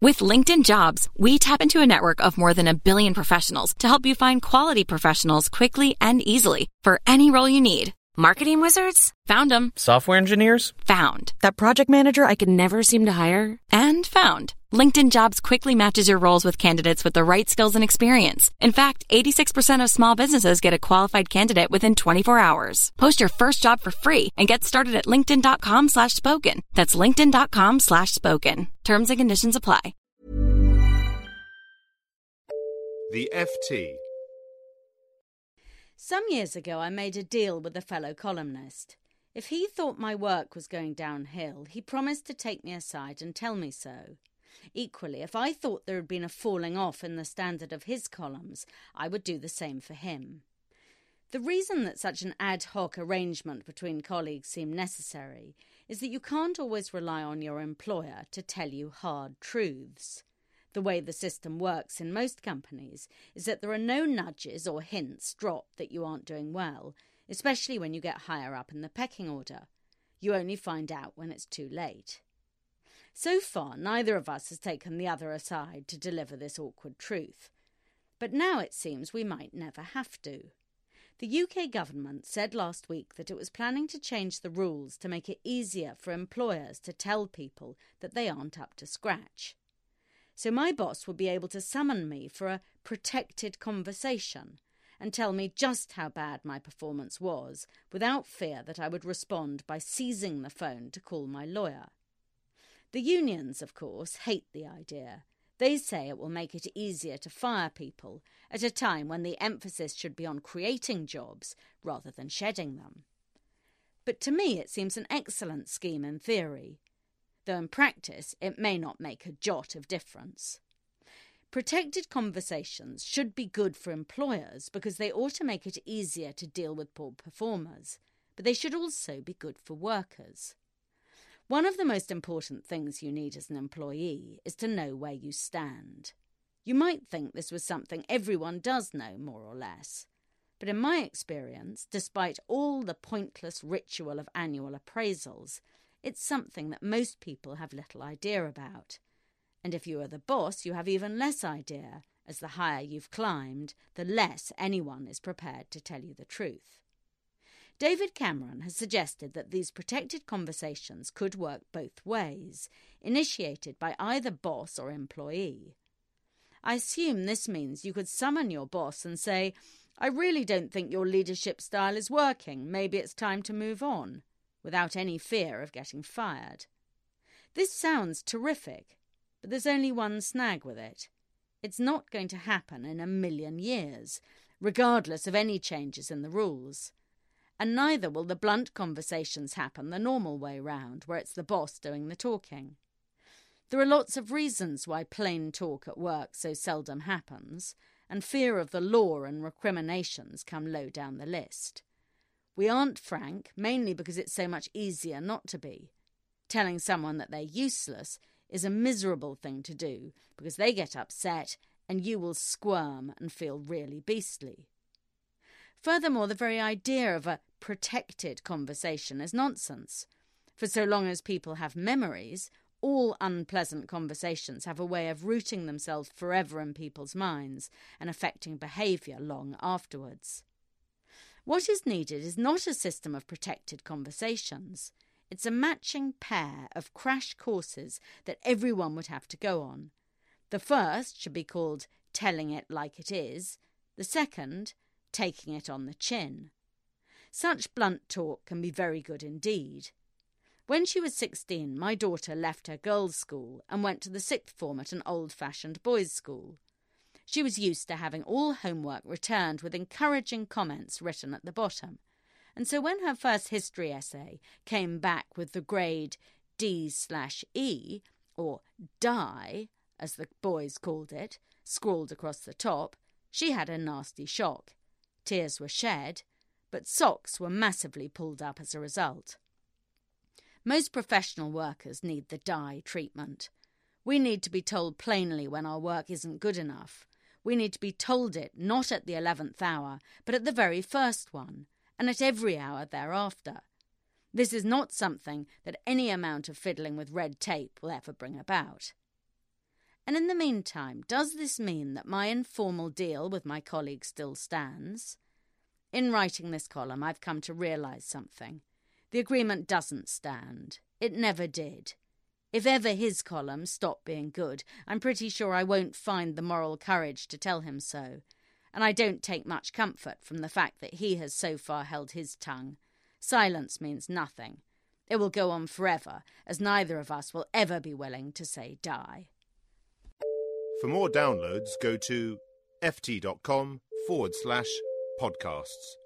With LinkedIn Jobs, we tap into a network of more than 1 billion professionals to help you find quality professionals quickly and easily for any role you need. Marketing wizards? Found them. Software engineers? Found. That project manager I could never seem to hire? And found. LinkedIn Jobs quickly matches your roles with candidates with the right skills and experience. In fact, 86% of small businesses get a qualified candidate within 24 hours. Post your first job for free and get started at linkedin.com/spoken. That's linkedin.com/spoken. Terms and conditions apply. The FT. Some years ago I made a deal with a fellow columnist. If he thought my work was going downhill, he promised to take me aside and tell me so. Equally, if I thought there had been a falling off in the standard of his columns, I would do the same for him. The reason that such an ad hoc arrangement between colleagues seemed necessary is that you can't always rely on your employer to tell you hard truths. The way the system works in most companies is that there are no nudges or hints dropped that you aren't doing well, especially when you get higher up in the pecking order. You only find out when it's too late. So far, neither of us has taken the other aside to deliver this awkward truth. But now it seems we might never have to. The UK government said last week that it was planning to change the rules to make it easier for employers to tell people that they aren't up to scratch. So my boss would be able to summon me for a protected conversation and tell me just how bad my performance was without fear that I would respond by seizing the phone to call my lawyer. The unions, of course, hate the idea. They say it will make it easier to fire people at a time when the emphasis should be on creating jobs rather than shedding them. But to me it seems an excellent scheme in theory, though in practice it may not make a jot of difference. Protected conversations should be good for employers because they ought to make it easier to deal with poor performers, but they should also be good for workers. One of the most important things you need as an employee is to know where you stand. You might think this was something everyone does know, more or less. But in my experience, despite all the pointless ritual of annual appraisals, it's something that most people have little idea about. And if you are the boss, you have even less idea, as the higher you've climbed, the less anyone is prepared to tell you the truth. David Cameron has suggested that these protected conversations could work both ways, initiated by either boss or employee. I assume this means you could summon your boss and say, "I really don't think your leadership style is working, maybe it's time to move on," without any fear of getting fired. This sounds terrific, but there's only one snag with it. It's not going to happen in 1,000,000 years, regardless of any changes in the rules. And neither will the blunt conversations happen the normal way round, where it's the boss doing the talking. There are lots of reasons why plain talk at work so seldom happens, and fear of the law and recriminations come low down the list. We aren't frank, mainly because it's so much easier not to be. Telling someone that they're useless is a miserable thing to do, because they get upset and you will squirm and feel really beastly. Furthermore, the very idea of a protected conversation is nonsense. For so long as people have memories, all unpleasant conversations have a way of rooting themselves forever in people's minds and affecting behaviour long afterwards. What is needed is not a system of protected conversations. It's a matching pair of crash courses that everyone would have to go on. The first should be called Telling It Like It Is. The second, Taking It on the Chin. Such blunt talk can be very good indeed. When she was 16, my daughter left her girls' school and went to the sixth form at an old-fashioned boys' school. She was used to having all homework returned with encouraging comments written at the bottom, and so when her first history essay came back with the grade D/E, or die, as the boys called it, scrawled across the top, she had a nasty shock. Tears were shed, but socks were massively pulled up as a result. Most professional workers need the die treatment. We need to be told plainly when our work isn't good enough. We need to be told it not at the 11th hour, but at the very first one, and at every hour thereafter. This is not something that any amount of fiddling with red tape will ever bring about. And in the meantime, does this mean that my informal deal with my colleague still stands? In writing this column, I've come to realise something. The agreement doesn't stand. It never did. If ever his column stopped being good, I'm pretty sure I won't find the moral courage to tell him so. And I don't take much comfort from the fact that he has so far held his tongue. Silence means nothing. It will go on forever, as neither of us will ever be willing to say die. For more downloads, go to ft.com/podcasts.